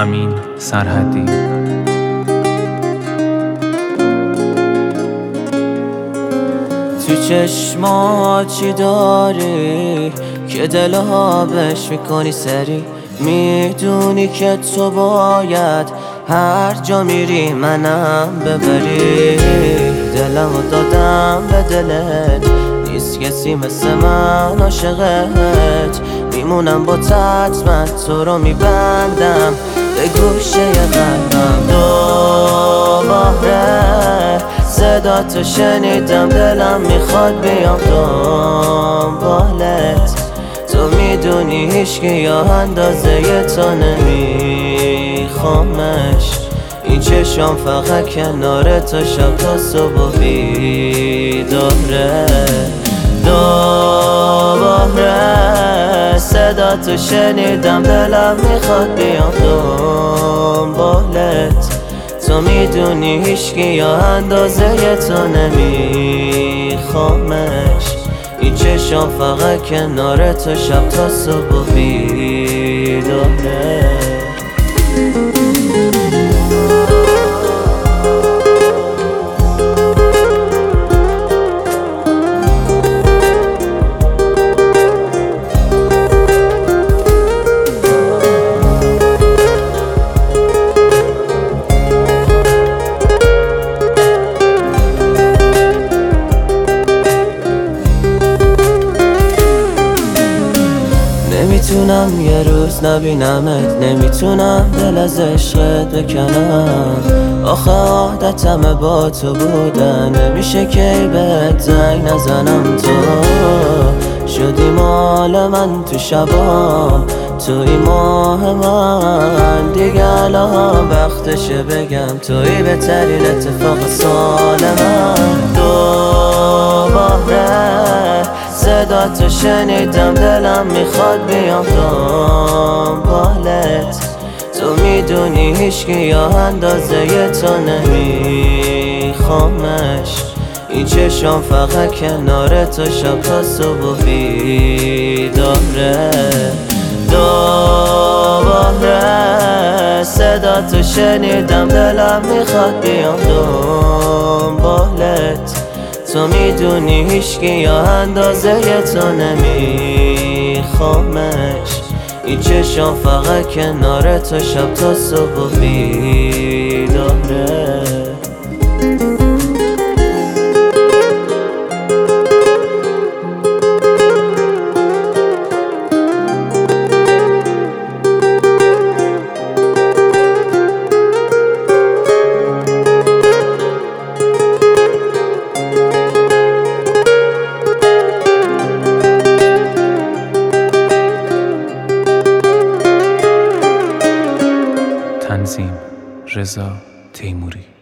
امین سرحدی. تو چشما چی داری که دلها بهش میکنی سری؟ میدونی که تو باید هر جا میری منم ببری. دلمو دادم به دلت، نیست کسی مثل من عاشقت. میمونم با حتما تو رو میبندم به گوشه قلبم. دوباره صدا تو شنیدم، دلم میخواد بیام دنبالت. تو میدونی هیچکی یا اندازه تو نمیخوامش. این چشم فقط کنار تو شب تا صبح بیداره. دوباره صدا تو شنیدم، دلم میخواد بیام دنبالت. تو میدونی هیچکی یا اندازه تو نمیخوامش. این چشم فقط کنار تو شب تا صبح بیداره. نمیتونم یه روز نبینمت، نمیتونم دل از عشقت بکنم. آخه عادتمه با تو بودن، نمیشه که بهت زنگ نزنم. تو شدی مال من تو شبام، توی ماه من. دیگه الان وقتشه بگم توی بهترین اتفاق سال من. دوباره صدا تو شنیدم، دلم میخواد بیام دنبالت. تو میدونی هیچکی یا اندازه تو نمیخوامش. این چشم فقط کنار تو شب تا صبح بیداره. دوباره صدا تو شنیدم، دلم میخواد بیام دنبالت. تو میدونی هیچکی یا اندازه تو نمیخوامش. این چشم فقط کنار تو شب تا صبح بیداره. تنظیم رضا تیموری.